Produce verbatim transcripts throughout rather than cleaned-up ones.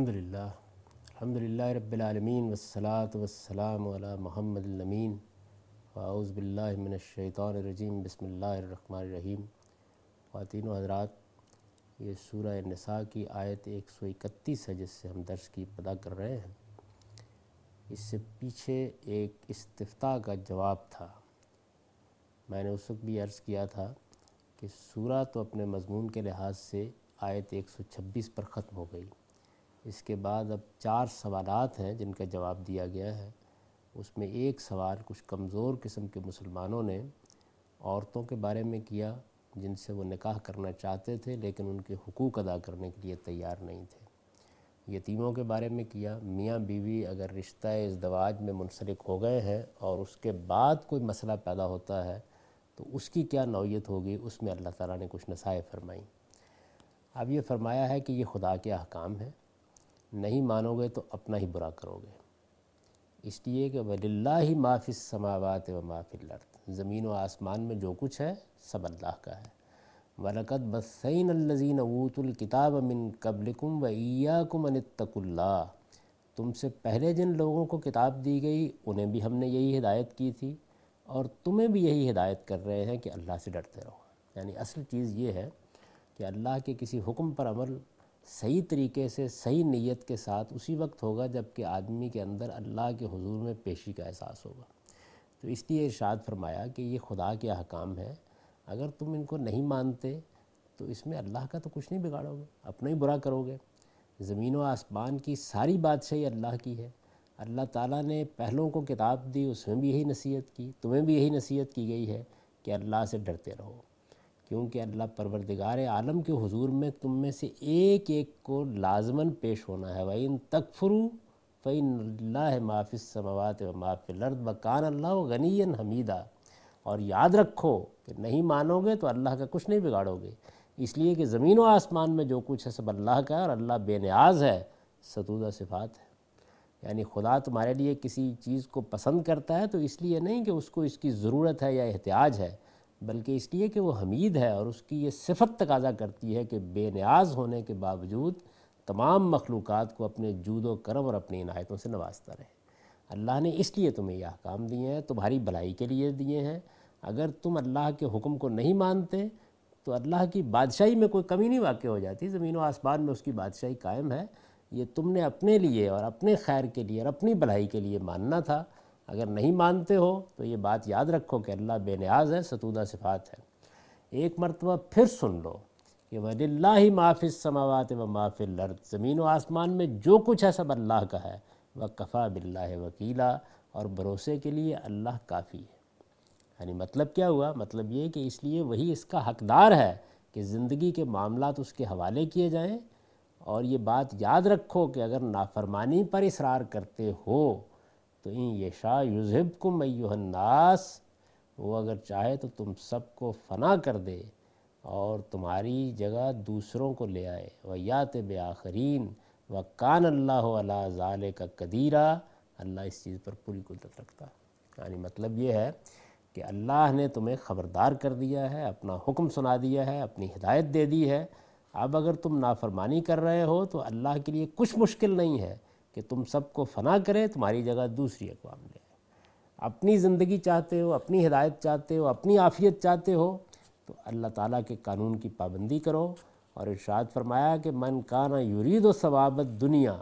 الحمدللہ الحمدللہ رب العالمین والصلاة والسلام علی محمد الامین واعوذ باللہ من الشیطان الرجیم بسم اللہ الرحمن الرحیم۔ خواتین و حضرات، یہ سورہ نساء کی آیت ایک سو اکتیس ہے جس سے ہم درس کی ابتدا کر رہے ہیں۔ اس سے پیچھے ایک استفتاء کا جواب تھا۔ میں نے اس وقت بھی عرض کیا تھا کہ سورہ تو اپنے مضمون کے لحاظ سے آیت ایک سو چھبیس پر ختم ہو گئی۔ اس کے بعد اب چار سوالات ہیں جن کا جواب دیا گیا ہے۔ اس میں ایک سوال کچھ کمزور قسم کے مسلمانوں نے عورتوں کے بارے میں کیا جن سے وہ نکاح کرنا چاہتے تھے لیکن ان کے حقوق ادا کرنے کے لیے تیار نہیں تھے۔ یتیموں کے بارے میں کیا، میاں بیوی اگر رشتہ ازدواج میں منسلک ہو گئے ہیں اور اس کے بعد کوئی مسئلہ پیدا ہوتا ہے تو اس کی کیا نوعیت ہوگی، اس میں اللہ تعالیٰ نے کچھ نصائح فرمائیں۔ اب یہ فرمایا ہے کہ یہ خدا کے احکام ہیں، نہیں مانو گے تو اپنا ہی برا کرو گے، اس لیے کہ وَلِلَّهِ مَا فِي السَّمَاوَاتِ وَمَا فِي الْأَرْضِ، زمین و آسمان میں جو کچھ ہے سب اللہ کا ہے۔ وَلَقَدْ بَثَّيْنَا الَّذِينَ أُوتُوا الْكِتَابَ مِن قَبْلِكُمْ وَإِيَّاكُمْ أَنِ اتَّقُوا اللَّهَ، تم سے پہلے جن لوگوں کو کتاب دی گئی انہیں بھی ہم نے یہی ہدایت کی تھی اور تمہیں بھی یہی ہدایت کر رہے ہیں کہ اللہ سے ڈرتے رہو۔ یعنی اصل چیز یہ ہے کہ اللہ کے کسی حکم پر عمل صحیح طریقے سے صحیح نیت کے ساتھ اسی وقت ہوگا جب کہ آدمی کے اندر اللہ کے حضور میں پیشی کا احساس ہوگا۔ تو اس لیے ارشاد فرمایا کہ یہ خدا کے احکام ہیں، اگر تم ان کو نہیں مانتے تو اس میں اللہ کا تو کچھ نہیں بگاڑو گے، اپنا ہی برا کرو گے۔ زمین و آسمان کی ساری بادشاہی اللہ کی ہے۔ اللہ تعالیٰ نے پہلوں کو کتاب دی، اس میں بھی یہی نصیحت کی، تمہیں بھی یہی نصیحت کی گئی ہے کہ اللہ سے ڈرتے رہو، کیونکہ اللہ پروردگار عالم کے حضور میں تم میں سے ایک ایک کو لازماً پیش ہونا ہے۔ وَإِن تَكْفُرُوا فَإِنَّ لِلَّهِ مَا فِي السَّمَاوَاتِ وَمَا فِي الْأَرْضِ وَكَانَ اللَّهُ غَنِيًّا حَمِيدًا، اور یاد رکھو کہ نہیں مانو گے تو اللہ کا کچھ نہیں بگاڑو گے، اس لیے کہ زمین و آسمان میں جو کچھ ہے سب اللہ کا ہے اور اللہ بے نیاز ہے، ستودہ صفات ہے۔ یعنی خدا تمہارے لیے کسی چیز کو پسند کرتا ہے تو اس لیے نہیں کہ اس کو اس کی ضرورت ہے یا احتیاج ہے، بلکہ اس لیے کہ وہ حمید ہے اور اس کی یہ صفت تقاضا کرتی ہے کہ بے نیاز ہونے کے باوجود تمام مخلوقات کو اپنے جود و کرم اور اپنی عنایتوں سے نوازتا رہے۔ اللہ نے اس لیے تمہیں یہ احکام دیے ہیں، تمہاری بھلائی کے لیے دیے ہیں۔ اگر تم اللہ کے حکم کو نہیں مانتے تو اللہ کی بادشاہی میں کوئی کمی نہیں واقع ہو جاتی، زمین و آسمان میں اس کی بادشاہی قائم ہے۔ یہ تم نے اپنے لیے اور اپنے خیر کے لیے اور اپنی بھلائی کے لیے ماننا تھا۔ اگر نہیں مانتے ہو تو یہ بات یاد رکھو کہ اللہ بے نیاز ہے، ستودہ صفات ہے۔ ایک مرتبہ پھر سن لو کہ وَلِلَّهِ مَا فِي السَّمَاوَاتِ وَمَا فِي الْأَرْضِ، زمین و آسمان میں جو کچھ ہے سب اللہ کا ہے۔ وَكَفَى بِاللَّهِ وَكِيلًا، اور بھروسے کے لیے اللہ کافی ہے۔ یعنی مطلب کیا ہوا؟ مطلب یہ کہ اس لیے وہی اس کا حقدار ہے کہ زندگی کے معاملات اس کے حوالے کیے جائیں، اور یہ بات یاد رکھو کہ اگر نافرمانی پر اصرار کرتے ہو تو ان یشاء یذہبکم ایھا الناس، وہ اگر چاہے تو تم سب کو فنا کر دے اور تمہاری جگہ دوسروں کو لے آئے۔ ویات بآخرین وکان اللہ علی ذالک قدیرا، اللہ اس چیز پر پوری قدرت رکھتا ہے۔ یعنی مطلب یہ ہے کہ اللہ نے تمہیں خبردار کر دیا ہے، اپنا حکم سنا دیا ہے، اپنی ہدایت دے دی ہے۔ اب اگر تم نافرمانی کر رہے ہو تو اللہ کے لیے کچھ مشکل نہیں ہے کہ تم سب کو فنا کرے، تمہاری جگہ دوسری اقوام لے آئے۔ اپنی زندگی چاہتے ہو، اپنی ہدایت چاہتے ہو، اپنی عافیت چاہتے ہو تو اللہ تعالیٰ کے قانون کی پابندی کرو۔ اور ارشاد فرمایا کہ من کان یرید ثواب الدنیا،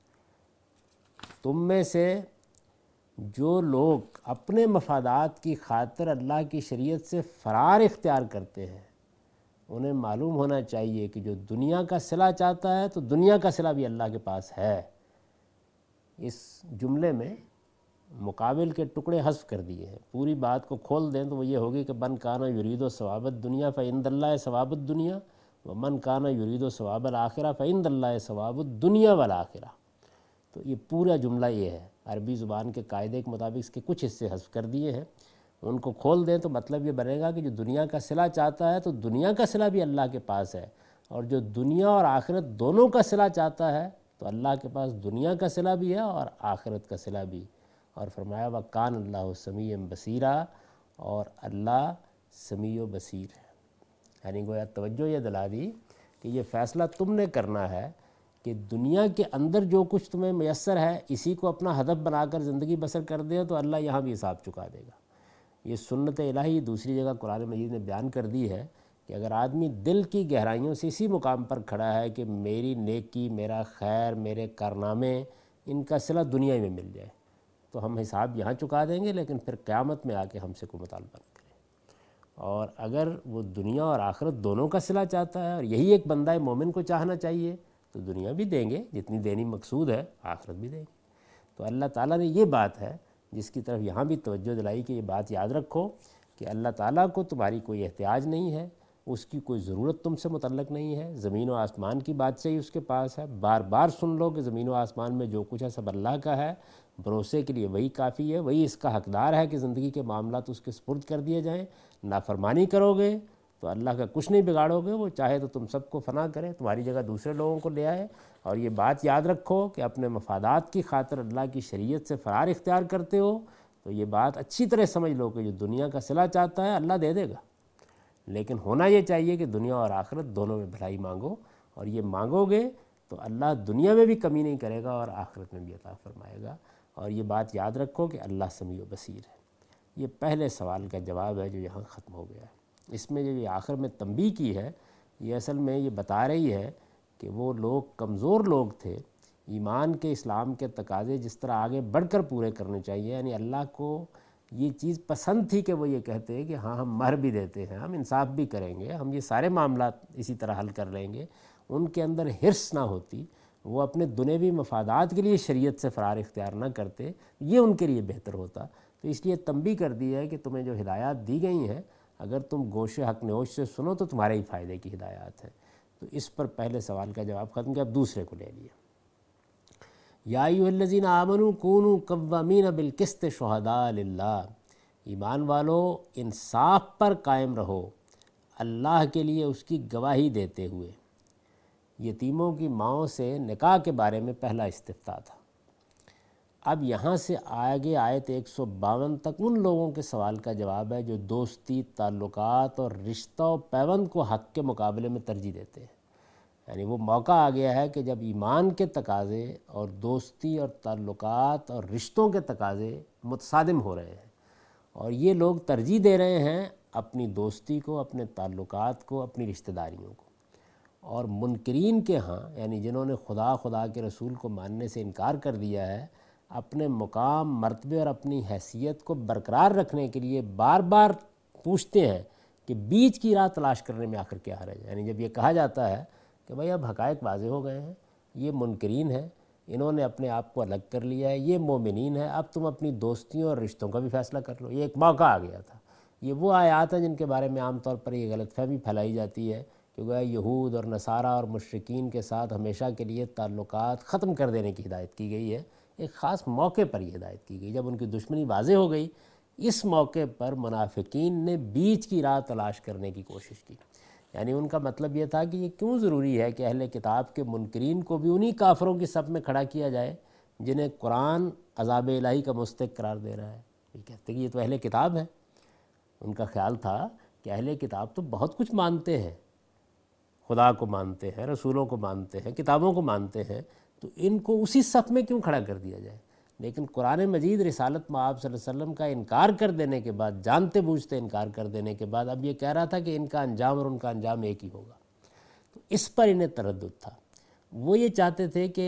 تم میں سے جو لوگ اپنے مفادات کی خاطر اللہ کی شریعت سے فرار اختیار کرتے ہیں، انہیں معلوم ہونا چاہیے کہ جو دنیا کا صلہ چاہتا ہے تو دنیا کا صلہ بھی اللہ کے پاس ہے۔ اس جملے میں مقابل کے ٹکڑے حذف کر دیے ہیں، پوری بات کو کھول دیں تو وہ یہ ہوگی کہ من کان یرید ثواب الدنیا فعند اللہ ثواب الدنیا ومن کان یرید ثواب الآخرہ فعند اللہ ثواب الدنیا والآخرہ۔ تو یہ پورا جملہ یہ ہے، عربی زبان کے قاعدے کے مطابق اس کے کچھ حصے حذف کر دیے ہیں، ان کو کھول دیں تو مطلب یہ بنے گا کہ جو دنیا کا صلہ چاہتا ہے تو دنیا کا صلہ بھی اللہ کے پاس ہے، اور جو دنیا اور آخرت دونوں کا صلہ چاہتا ہے تو اللہ کے پاس دنیا کا صلہ بھی ہے اور آخرت کا صلہ بھی۔ اور فرمایا وَكَانَ اللَّهُ سَمِيعًا بَصِيرًا، اور اللہ سمیع و بصیر ہے۔ یعنی گویا توجہ یہ دلا دی کہ یہ فیصلہ تم نے کرنا ہے کہ دنیا کے اندر جو کچھ تمہیں میسر ہے اسی کو اپنا ہدف بنا کر زندگی بسر کر دے تو اللہ یہاں بھی حساب چکا دے گا۔ یہ سنت الہی دوسری جگہ قرآن مجید نے بیان کر دی ہے کہ اگر آدمی دل کی گہرائیوں سے اسی مقام پر کھڑا ہے کہ میری نیکی، میرا خیر، میرے کارنامے، ان کا صلہ دنیا میں مل جائے تو ہم حساب یہاں چکا دیں گے، لیکن پھر قیامت میں آ کے ہم سے کوئی مطالبہ نہ کرے۔ اور اگر وہ دنیا اور آخرت دونوں کا صلہ چاہتا ہے، اور یہی ایک بندہ مومن کو چاہنا چاہیے، تو دنیا بھی دیں گے جتنی دینی مقصود ہے، آخرت بھی دیں گے۔ تو اللہ تعالیٰ نے یہ بات ہے جس کی طرف یہاں بھی توجہ دلائی کہ یہ بات یاد رکھو کہ اللہ تعالیٰ کو تمہاری کوئی احتیاج نہیں ہے، اس کی کوئی ضرورت تم سے متعلق نہیں ہے، زمین و آسمان کی بادشاہی اس کے پاس ہے۔ بار بار سن لو کہ زمین و آسمان میں جو کچھ ہے سب اللہ کا ہے، بھروسے کے لیے وہی کافی ہے، وہی اس کا حقدار ہے کہ زندگی کے معاملات اس کے سپرد کر دیے جائیں۔ نافرمانی کرو گے تو اللہ کا کچھ نہیں بگاڑو گے، وہ چاہے تو تم سب کو فنا کرے، تمہاری جگہ دوسرے لوگوں کو لے آئے۔ اور یہ بات یاد رکھو کہ اپنے مفادات کی خاطر اللہ کی شریعت سے فرار اختیار کرتے ہو تو یہ بات اچھی طرح سمجھ لو کہ جو دنیا کا صلہ چاہتا ہے اللہ دے دے گا، لیکن ہونا یہ چاہیے کہ دنیا اور آخرت دونوں میں بھلائی مانگو، اور یہ مانگو گے تو اللہ دنیا میں بھی کمی نہیں کرے گا اور آخرت میں بھی عطا فرمائے گا۔ اور یہ بات یاد رکھو کہ اللہ سمیع و بصیر ہے۔ یہ پہلے سوال کا جواب ہے جو یہاں ختم ہو گیا ہے۔ اس میں جو یہ آخر میں تنبیہ کی ہے، یہ اصل میں یہ بتا رہی ہے کہ وہ لوگ کمزور لوگ تھے، ایمان کے، اسلام کے تقاضے جس طرح آگے بڑھ کر پورے کرنے چاہیے، یعنی اللہ کو یہ چیز پسند تھی کہ وہ یہ کہتے ہیں کہ ہاں ہم مہر بھی دیتے ہیں، ہم انصاف بھی کریں گے، ہم یہ سارے معاملات اسی طرح حل کر لیں گے۔ ان کے اندر حرص نہ ہوتی، وہ اپنے دنیوی مفادات کے لیے شریعت سے فرار اختیار نہ کرتے، یہ ان کے لیے بہتر ہوتا۔ تو اس لیے تنبیہ کر دی ہے کہ تمہیں جو ہدایات دی گئی ہیں اگر تم گوش حق نوش سے سنو تو تمہارے ہی فائدے کی ہدایات ہیں۔ تو اس پر پہلے سوال کا جواب ختم کیا، اب دوسرے کو لے لیا۔ یا ایھا الذین آمنوا کونوا قوامین بالقسط شہداء للہ، ایمان والو انصاف پر قائم رہو اللہ کے لیے اس کی گواہی دیتے ہوئے۔ یتیموں کی ماؤں سے نکاح کے بارے میں پہلا استفتاء تھا۔ اب یہاں سے آگے آیت ایک سو باون تک ان لوگوں کے سوال کا جواب ہے جو دوستی، تعلقات اور رشتہ و پیوند کو حق کے مقابلے میں ترجیح دیتے ہیں۔ یعنی وہ موقع آ گیا ہے کہ جب ایمان کے تقاضے اور دوستی اور تعلقات اور رشتوں کے تقاضے متصادم ہو رہے ہیں، اور یہ لوگ ترجیح دے رہے ہیں اپنی دوستی کو، اپنے تعلقات کو، اپنی رشتہ داریوں کو۔ اور منکرین کے ہاں، یعنی جنہوں نے خدا خدا کے رسول کو ماننے سے انکار کر دیا ہے، اپنے مقام، مرتبے اور اپنی حیثیت کو برقرار رکھنے کے لیے بار بار پوچھتے ہیں کہ بیچ کی راہ تلاش کرنے میں آخر کیا حرج ہے۔ یعنی جب یہ کہا جاتا ہے کہ بھئی اب حقائق واضح ہو گئے ہیں، یہ منکرین ہیں، انہوں نے اپنے آپ کو الگ کر لیا ہے، یہ مومنین ہیں، اب تم اپنی دوستیوں اور رشتوں کا بھی فیصلہ کر لو۔ یہ ایک موقع آ گیا تھا۔ یہ وہ آیات ہیں جن کے بارے میں عام طور پر یہ غلط فہمی پھیلائی جاتی ہے کہ گویا یہود اور نصارہ اور مشرکین کے ساتھ ہمیشہ کے لیے تعلقات ختم کر دینے کی ہدایت کی گئی ہے۔ ایک خاص موقع پر یہ ہدایت کی گئی، جب ان کی دشمنی واضح ہو گئی، اس موقع پر منافقین نے بیچ کی راہ تلاش کرنے کی کوشش کی۔ یعنی ان کا مطلب یہ تھا کہ یہ کیوں ضروری ہے کہ اہل کتاب کے منکرین کو بھی انہی کافروں کی صف میں کھڑا کیا جائے جنہیں قرآن عذاب الہی کا مستحق قرار دے رہا ہے۔ یہ کہتے ہیں کہ یہ تو اہل کتاب ہے۔ ان کا خیال تھا کہ اہل کتاب تو بہت کچھ مانتے ہیں، خدا کو مانتے ہیں، رسولوں کو مانتے ہیں، کتابوں کو مانتے ہیں، تو ان کو اسی صف میں کیوں کھڑا کر دیا جائے؟ لیکن قرآن مجید رسالت مآب صلی اللہ علیہ وسلم کا انکار کر دینے کے بعد، جانتے بوجھتے انکار کر دینے کے بعد، اب یہ کہہ رہا تھا کہ ان کا انجام اور ان کا انجام ایک ہی ہوگا۔ تو اس پر انہیں تردد تھا۔ وہ یہ چاہتے تھے کہ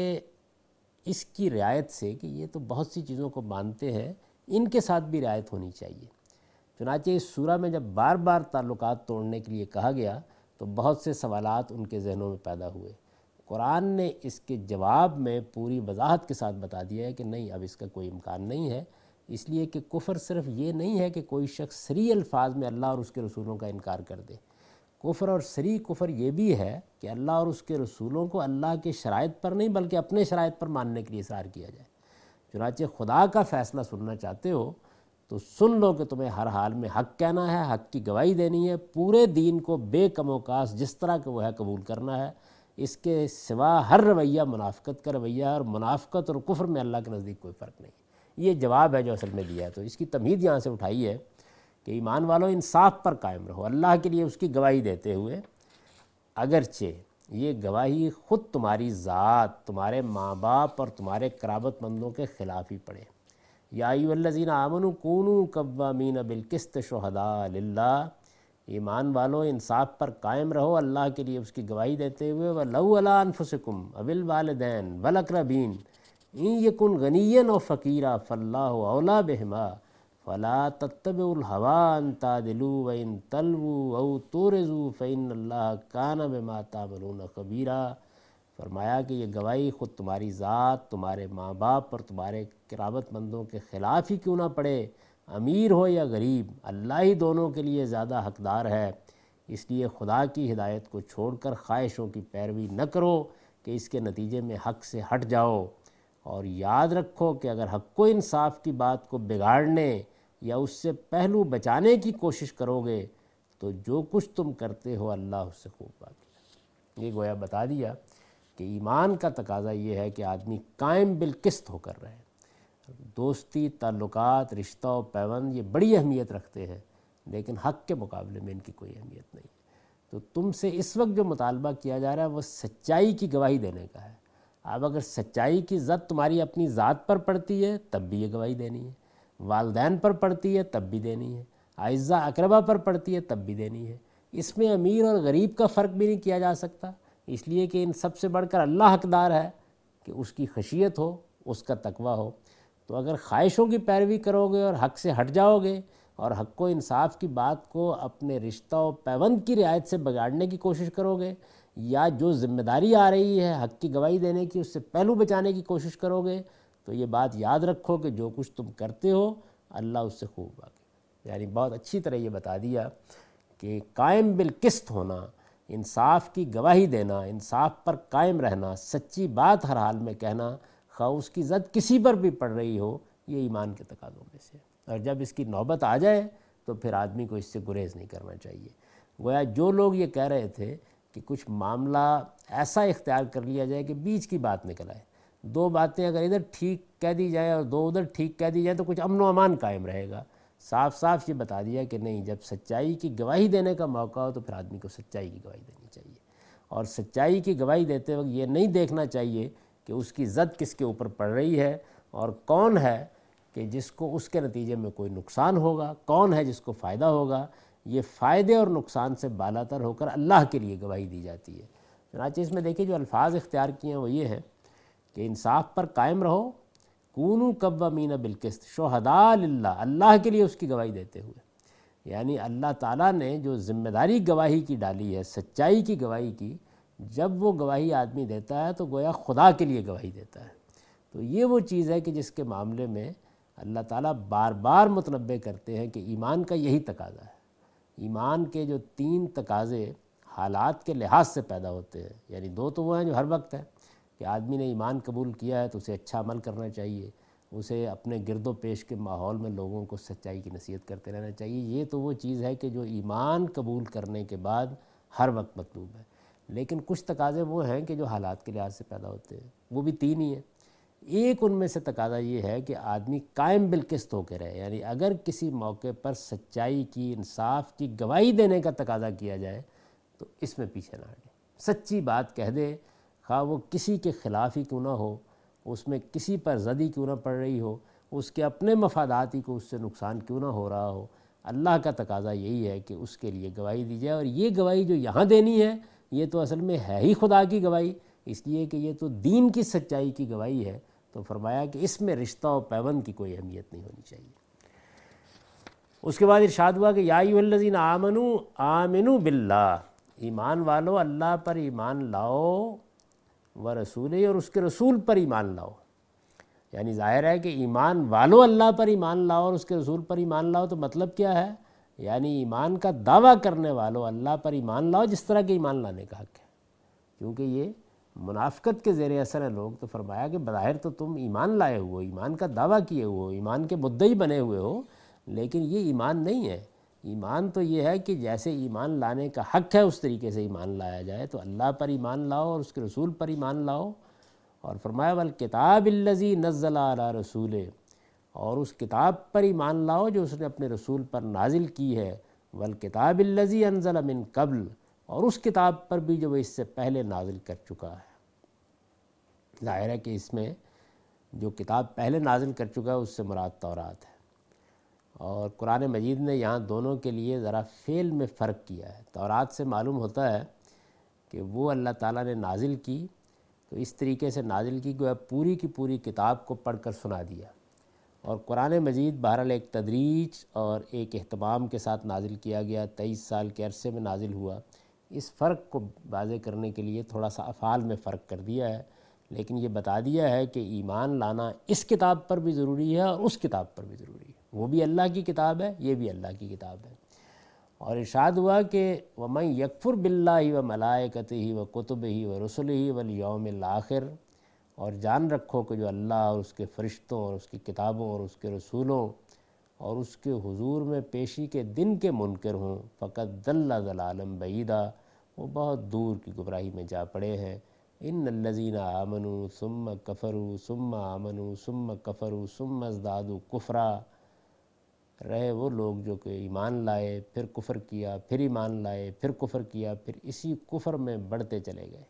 اس کی رعایت سے کہ یہ تو بہت سی چیزوں کو مانتے ہیں، ان کے ساتھ بھی رعایت ہونی چاہیے۔ چنانچہ اس سورہ میں جب بار بار تعلقات توڑنے کے لیے کہا گیا تو بہت سے سوالات ان کے ذہنوں میں پیدا ہوئے۔ قرآن نے اس کے جواب میں پوری وضاحت کے ساتھ بتا دیا ہے کہ نہیں، اب اس کا کوئی امکان نہیں ہے، اس لیے کہ کفر صرف یہ نہیں ہے کہ کوئی شخص صریح الفاظ میں اللہ اور اس کے رسولوں کا انکار کر دے۔ کفر اور صریح کفر یہ بھی ہے کہ اللہ اور اس کے رسولوں کو اللہ کے شرائط پر نہیں بلکہ اپنے شرائط پر ماننے کے لیے اصرار کیا جائے۔ چنانچہ خدا کا فیصلہ سننا چاہتے ہو تو سن لو کہ تمہیں ہر حال میں حق کہنا ہے، حق کی گواہی دینی ہے، پورے دین کو بے کم و کاس جس طرح کہ وہ ہے قبول کرنا ہے۔ اس کے سوا ہر رویہ منافقت کا رویہ ہے، اور منافقت اور کفر میں اللہ کے نزدیک کوئی فرق نہیں۔ یہ جواب ہے جو اصل میں دیا ہے۔ تو اس کی تمہید یہاں سے اٹھائی ہے کہ ایمان والوں انصاف پر قائم رہو، اللہ کے لیے اس کی گواہی دیتے ہوئے، اگرچہ یہ گواہی خود تمہاری ذات، تمہارے ماں باپ اور تمہارے قرابت مندوں کے خلاف ہی پڑے۔ یا ایھا الذین آمنوا کونوا قوامین بالقسط شہداء للہ، ایمان والو انصاف پر قائم رہو اللہ کے لیے اس کی گواہی دیتے ہوئے، وَلَوْ عَلَىٰ أَنفُسِكُمْ أَوِ الْوَالِدَيْنِ وَالْأَقْرَبِينَ إِن يَكُنْ غَنِيًّا أَوْ فَقِيرًا فَاللَّهُ أَوْلَىٰ بِهِمَا فَلَا تَتَّبِعُوا الْهَوَىٰ أَن تَعْدِلُوا وَإِن تَلْوُوا أَوْ تُعْرِضُوا فَإِنَّ اللَّهَ كَانَ بِمَا تَعْمَلُونَ خَبِيرًا۔ فرمایا کہ یہ گواہی خود تمہاری ذات، تمہارے ماں باپ اور تمہارے قرابت مندوں کے خلاف ہی کیوں نہ پڑے، امیر ہو یا غریب، اللہ ہی دونوں کے لیے زیادہ حقدار ہے۔ اس لیے خدا کی ہدایت کو چھوڑ کر خواہشوں کی پیروی نہ کرو کہ اس کے نتیجے میں حق سے ہٹ جاؤ، اور یاد رکھو کہ اگر حق و انصاف کی بات کو بگاڑنے یا اس سے پہلو بچانے کی کوشش کرو گے تو جو کچھ تم کرتے ہو اللہ اس سے خوب واقف ہے۔ یہ گویا بتا دیا کہ ایمان کا تقاضا یہ ہے کہ آدمی قائم بالقسط ہو کر رہے۔ دوستی، تعلقات، رشتہ و پیوند یہ بڑی اہمیت رکھتے ہیں، لیکن حق کے مقابلے میں ان کی کوئی اہمیت نہیں۔ تو تم سے اس وقت جو مطالبہ کیا جا رہا ہے وہ سچائی کی گواہی دینے کا ہے۔ اب اگر سچائی کی زد تمہاری اپنی ذات پر پڑتی ہے تب بھی یہ گواہی دینی ہے، والدین پر پڑتی ہے تب بھی دینی ہے، اعزاء اقربا پر پڑتی ہے تب بھی دینی ہے۔ اس میں امیر اور غریب کا فرق بھی نہیں کیا جا سکتا، اس لیے کہ ان سب سے بڑھ کر اللہ حقدار ہے کہ اس کی خشیت ہو، اس کا تقوی ہو۔ تو اگر خواہشوں کی پیروی کرو گے اور حق سے ہٹ جاؤ گے اور حق و انصاف کی بات کو اپنے رشتہ و پیوند کی رعایت سے بگاڑنے کی کوشش کرو گے، یا جو ذمہ داری آ رہی ہے حق کی گواہی دینے کی اس سے پہلو بچانے کی کوشش کرو گے، تو یہ بات یاد رکھو کہ جو کچھ تم کرتے ہو اللہ اس سے خوب واقف۔ یعنی بہت اچھی طرح یہ بتا دیا کہ قائم بالقسط ہونا، انصاف کی گواہی دینا، انصاف پر قائم رہنا، سچی بات ہر حال میں کہنا، خواہ اس کی زد کسی پر بھی پڑ رہی ہو، یہ ایمان کے تقاضوں میں سے۔ اور جب اس کی نوبت آ جائے تو پھر آدمی کو اس سے گریز نہیں کرنا چاہیے۔ گویا جو لوگ یہ کہہ رہے تھے کہ کچھ معاملہ ایسا اختیار کر لیا جائے کہ بیچ کی بات نکل آئے، دو باتیں اگر ادھر ٹھیک کہہ دی جائے اور دو ادھر ٹھیک کہہ دی جائے تو کچھ امن و امان قائم رہے گا، صاف صاف یہ بتا دیا کہ نہیں، جب سچائی کی گواہی دینے کا موقع ہو تو پھر آدمی کو سچائی کی گواہی دینی چاہیے، اور سچائی کی گواہی دیتے وقت یہ نہیں دیکھنا چاہیے کہ اس کی زد کس کے اوپر پڑ رہی ہے اور کون ہے کہ جس کو اس کے نتیجے میں کوئی نقصان ہوگا، کون ہے جس کو فائدہ ہوگا۔ یہ فائدے اور نقصان سے بالاتر ہو کر اللہ کے لیے گواہی دی جاتی ہے۔ چنانچہ اس میں دیکھیں جو الفاظ اختیار کیے ہیں وہ یہ ہیں کہ انصاف پر قائم رہو، کونوا قوامین بالقسط شہداء للہ، اللہ کے لیے اس کی گواہی دیتے ہوئے۔ یعنی اللہ تعالیٰ نے جو ذمہ داری گواہی کی ڈالی ہے، سچائی کی گواہی کی، جب وہ گواہی آدمی دیتا ہے تو گویا خدا کے لیے گواہی دیتا ہے۔ تو یہ وہ چیز ہے کہ جس کے معاملے میں اللہ تعالیٰ بار بار متنبہ کرتے ہیں کہ ایمان کا یہی تقاضا ہے۔ ایمان کے جو تین تقاضے حالات کے لحاظ سے پیدا ہوتے ہیں، یعنی دو تو وہ ہیں جو ہر وقت ہیں کہ آدمی نے ایمان قبول کیا ہے تو اسے اچھا عمل کرنا چاہیے، اسے اپنے گرد و پیش کے ماحول میں لوگوں کو سچائی کی نصیحت کرتے رہنا چاہیے۔ یہ تو وہ چیز ہے کہ جو ایمان قبول کرنے کے بعد ہر وقت مطلوب ہے۔ لیکن کچھ تقاضے وہ ہیں کہ جو حالات کے لحاظ سے پیدا ہوتے ہیں، وہ بھی تین ہی ہیں۔ ایک ان میں سے تقاضا یہ ہے کہ آدمی قائم بالقسط ہو کے رہے، یعنی اگر کسی موقع پر سچائی کی، انصاف کی گواہی دینے کا تقاضا کیا جائے تو اس میں پیچھے نہ ہٹے، سچی بات کہہ دے، خواہ وہ کسی کے خلاف ہی کیوں نہ ہو، اس میں کسی پر زدی کیوں نہ پڑ رہی ہو، اس کے اپنے مفادات ہی کو اس سے نقصان کیوں نہ ہو رہا ہو۔ اللہ کا تقاضا یہی ہے کہ اس کے لیے گواہی دی جائے، اور یہ گواہی جو یہاں دینی ہے یہ تو اصل میں ہے ہی خدا کی گواہی، اس لیے کہ یہ تو دین کی سچائی کی گواہی ہے۔ تو فرمایا کہ اس میں رشتہ و پیوند کی کوئی اہمیت نہیں ہونی چاہیے۔ اس کے بعد ارشاد ہوا کہ یا ایھا الذین آمنوا آمنوا باللہ، ایمان والو اللہ پر ایمان لاؤ، و رسولہ، اور اس کے رسول پر ایمان لاؤ۔ یعنی ظاہر ہے کہ ایمان والو اللہ پر ایمان لاؤ اور اس کے رسول پر ایمان لاؤ، تو مطلب کیا ہے؟ یعنی ایمان کا دعویٰ کرنے والو اللہ پر ایمان لاؤ جس طرح کے ایمان لانے کا حق ہے، کیونکہ یہ منافقت کے زیر اثر ہے لوگ۔ تو فرمایا کہ بظاہر تو تم ایمان لائے ہو، ایمان کا دعویٰ کیے ہو، ایمان کے مدعی بنے ہوئے ہو، لیکن یہ ایمان نہیں ہے۔ ایمان تو یہ ہے کہ جیسے ایمان لانے کا حق ہے اس طریقے سے ایمان لایا جائے، تو اللہ پر ایمان لاؤ اور اس کے رسول پر ایمان لاؤ۔ اور فرمایا والکتاب الذی نزل علی رسولہ، اور اس کتاب پر ایمان لاؤ جو اس نے اپنے رسول پر نازل کی ہے، والکتاب الذی انزل من قبل، اور اس کتاب پر بھی جو وہ اس سے پہلے نازل کر چکا ہے۔ ظاہر ہے کہ اس میں جو کتاب پہلے نازل کر چکا ہے اس سے مراد تورات ہے، اور قرآن مجید نے یہاں دونوں کے لیے ذرا فعل میں فرق کیا ہے۔ تورات سے معلوم ہوتا ہے کہ وہ اللہ تعالیٰ نے نازل کی تو اس طریقے سے نازل کی کہ پوری کی پوری کتاب کو پڑھ کر سنا دیا، اور قرآن مجید بہرحال ایک تدریج اور ایک اہتمام کے ساتھ نازل کیا گیا، تیئیس سال کے عرصے میں نازل ہوا۔ اس فرق کو واضح کرنے کے لیے تھوڑا سا افعال میں فرق کر دیا ہے، لیکن یہ بتا دیا ہے کہ ایمان لانا اس کتاب پر بھی ضروری ہے اور اس کتاب پر بھی ضروری ہے۔ وہ بھی اللہ کی کتاب ہے، یہ بھی اللہ کی کتاب ہے۔ اور ارشاد ہوا کہ وَمَن يَكْفُرْ بِاللَّهِ وَمَلَائِكَتِهِ وَكُتُبِهِ وَرُسُلِهِ وَالْيَوْمِ الْآخِرِ، اور جان رکھو کہ جو اللہ اور اس کے فرشتوں اور اس کی کتابوں اور اس کے رسولوں اور اس کے حضور میں پیشی کے دن کے منکر ہوں، فقط ضل ضلالا بعیدا، وہ بہت دور کی گمراہی میں جا پڑے ہیں۔ ان الذین آمنوا ثم کفروا ثم آمنوا ثم کفروا ثم ازدادوا کفرا، رہے وہ لوگ جو کہ ایمان لائے پھر کفر کیا، پھر ایمان لائے پھر کفر کیا، پھر اسی کفر میں بڑھتے چلے گئے۔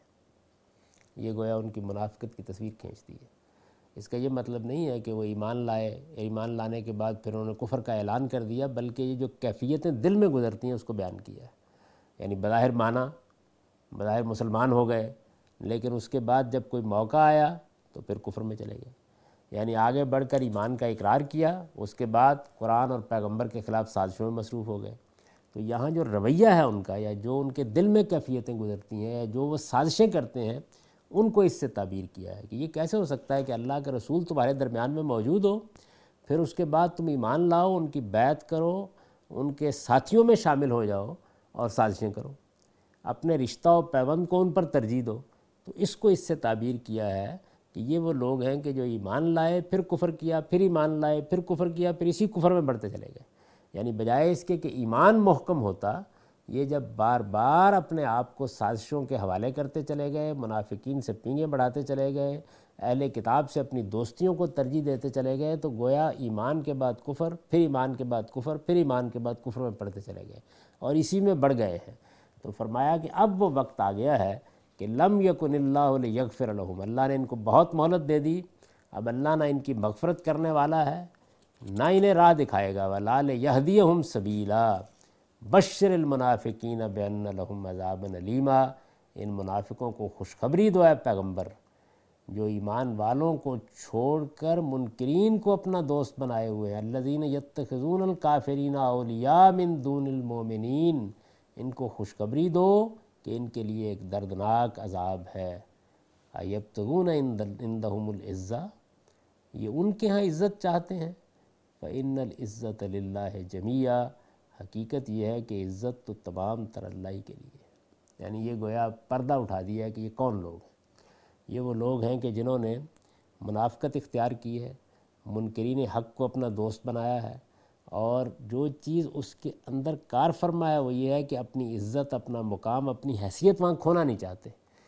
یہ گویا ان کی منافقت کی تصویر کھینچتی ہے۔ اس کا یہ مطلب نہیں ہے کہ وہ ایمان لائے، ایمان لانے کے بعد پھر انہوں نے کفر کا اعلان کر دیا، بلکہ یہ جو کیفیتیں دل میں گزرتی ہیں اس کو بیان کیا ہے۔ یعنی بظاہر مانا، بظاہر مسلمان ہو گئے، لیکن اس کے بعد جب کوئی موقع آیا تو پھر کفر میں چلے گئے۔ یعنی آگے بڑھ کر ایمان کا اقرار کیا، اس کے بعد قرآن اور پیغمبر کے خلاف سازشوں میں مصروف ہو گئے۔ تو یہاں جو رویہ ہے ان کا، یا جو ان کے دل میں کیفیتیں گزرتی ہیں، یا جو وہ سازشیں کرتے ہیں، ان کو اس سے تعبیر کیا ہے کہ یہ کیسے ہو سکتا ہے کہ اللہ کا رسول تمہارے درمیان میں موجود ہو، پھر اس کے بعد تم ایمان لاؤ، ان کی بیعت کرو، ان کے ساتھیوں میں شامل ہو جاؤ اور سازشیں کرو، اپنے رشتہ و پیوند کو ان پر ترجیح دو۔ تو اس کو اس سے تعبیر کیا ہے کہ یہ وہ لوگ ہیں کہ جو ایمان لائے پھر کفر کیا، پھر ایمان لائے پھر کفر کیا، پھر اسی کفر میں بڑھتے چلے گئے۔ یعنی بجائے اس کے کہ ایمان محکم ہوتا، یہ جب بار بار اپنے آپ کو سازشوں کے حوالے کرتے چلے گئے، منافقین سے پینگیں بڑھاتے چلے گئے، اہل کتاب سے اپنی دوستیوں کو ترجیح دیتے چلے گئے، تو گویا ایمان کے بعد کفر، پھر ایمان کے بعد کفر، پھر ایمان کے بعد کفر میں پڑھتے چلے گئے اور اسی میں بڑھ گئے ہیں۔ تو فرمایا کہ اب وہ وقت آ گیا ہے کہ لم یکن اللہ لیغفر لہم، اللہ نے ان کو بہت مہلت دے دی، اب اللہ نہ ان کی مغفرت کرنے والا ہے، نہ انہیں راہ دکھائے گا، ولا لیہدیہم سبیلا بشر المنافقین بان لہم عذابا الیما، ان منافقوں کو خوشخبری دو اے پیغمبر، جو ایمان والوں کو چھوڑ کر منکرین کو اپنا دوست بنائے ہوئے ہیں، الذین یتخذون الکافرین اولیاء من دون المؤمنین، ان کو خوشخبری دو کہ ان کے لیے ایک دردناک عذاب ہے۔ ایبتغون عندہم العزہ، یہ ان کے ہاں عزت چاہتے ہیں، فإن العزت للہ جمیعا، حقیقت یہ ہے کہ عزت تو تمام تر اللہ ہی کے لیے ہے۔ یعنی یہ گویا پردہ اٹھا دیا ہے کہ یہ کون لوگ ہیں۔ یہ وہ لوگ ہیں کہ جنہوں نے منافقت اختیار کی ہے، منکرین حق کو اپنا دوست بنایا ہے، اور جو چیز اس کے اندر کار فرما ہے وہ یہ ہے کہ اپنی عزت، اپنا مقام، اپنی حیثیت وہاں کھونا نہیں چاہتے،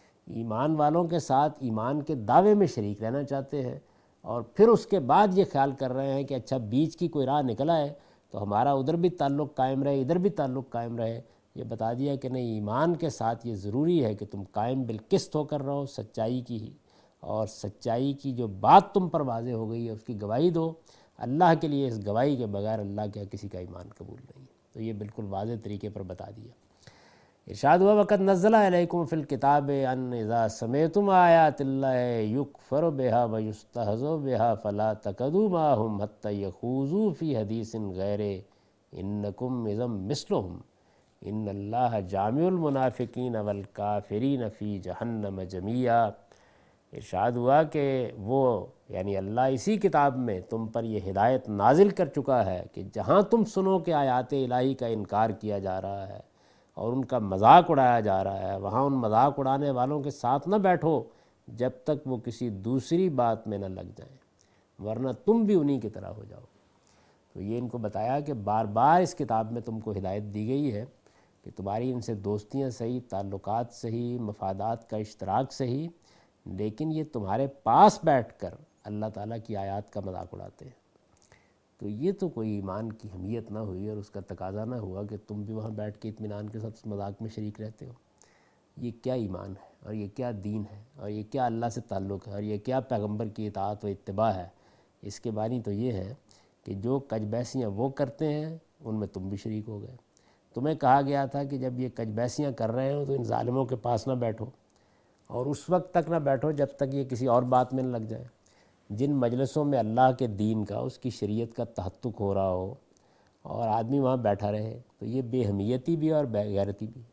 ایمان والوں کے ساتھ ایمان کے دعوے میں شریک رہنا چاہتے ہیں، اور پھر اس کے بعد یہ خیال کر رہے ہیں کہ اچھا بیچ کی کوئی راہ نکل آئے تو ہمارا ادھر بھی تعلق قائم رہے، ادھر بھی تعلق قائم رہے۔ یہ بتا دیا کہ نہیں، ایمان کے ساتھ یہ ضروری ہے کہ تم قائم بالقسط ہو کر رہو، سچائی کی ہی، اور سچائی کی جو بات تم پر واضح ہو گئی ہے اس کی گواہی دو۔ اللہ کے لیے اس گواہی کے بغیر اللہ کے کسی کا ایمان قبول نہیں ہے۔ تو یہ بالکل واضح طریقے پر بتا دیا۔ ارشاد ہوا وقد نزل علیکم فی الکتاب ان اذا سمعتم آیات اللہ یکفر بها ویستہزأ بها فلا تقعدوا معهم حتی یخوضوا فی حدیث غیرہ انکم اذا مثلهم ان اللہ جامع المنافقین والکافرین فی جہنم جمیعا۔ ارشاد ہوا کہ وہ یعنی اللہ اسی کتاب میں تم پر یہ ہدایت نازل کر چکا ہے کہ جہاں تم سنو کہ آیات الہی کا انکار کیا جا رہا ہے اور ان کا مذاق اڑایا جا رہا ہے، وہاں ان مذاق اڑانے والوں کے ساتھ نہ بیٹھو جب تک وہ کسی دوسری بات میں نہ لگ جائیں، ورنہ تم بھی انہی کی طرح ہو جاؤ۔ تو یہ ان کو بتایا کہ بار بار اس کتاب میں تم کو ہدایت دی گئی ہے کہ تمہاری ان سے دوستیاں صحیح، تعلقات صحیح، مفادات کا اشتراک صحیح، لیکن یہ تمہارے پاس بیٹھ کر اللہ تعالیٰ کی آیات کا مذاق اڑاتے ہیں۔ تو یہ تو کوئی ایمان کی اہمیت نہ ہوئی اور اس کا تقاضا نہ ہوا کہ تم بھی وہاں بیٹھ کے اطمینان کے ساتھ اس مذاق میں شریک رہتے ہو۔ یہ کیا ایمان ہے اور یہ کیا دین ہے اور یہ کیا اللہ سے تعلق ہے اور یہ کیا پیغمبر کی اطاعت و اتباع ہے؟ اس کے معنی تو یہ ہے کہ جو کج بیسیاں وہ کرتے ہیں ان میں تم بھی شریک ہو گئے۔ تمہیں کہا گیا تھا کہ جب یہ کج بیسیاں کر رہے ہو تو ان ظالموں کے پاس نہ بیٹھو، اور اس وقت تک نہ بیٹھو جب تک یہ کسی اور بات میں نہ لگ جائے۔ جن مجلسوں میں اللہ کے دین کا، اس کی شریعت کا تحقق ہو رہا ہو اور آدمی وہاں بیٹھا رہے تو یہ بے اہمیتی بھی اور بے غیرتی بھی۔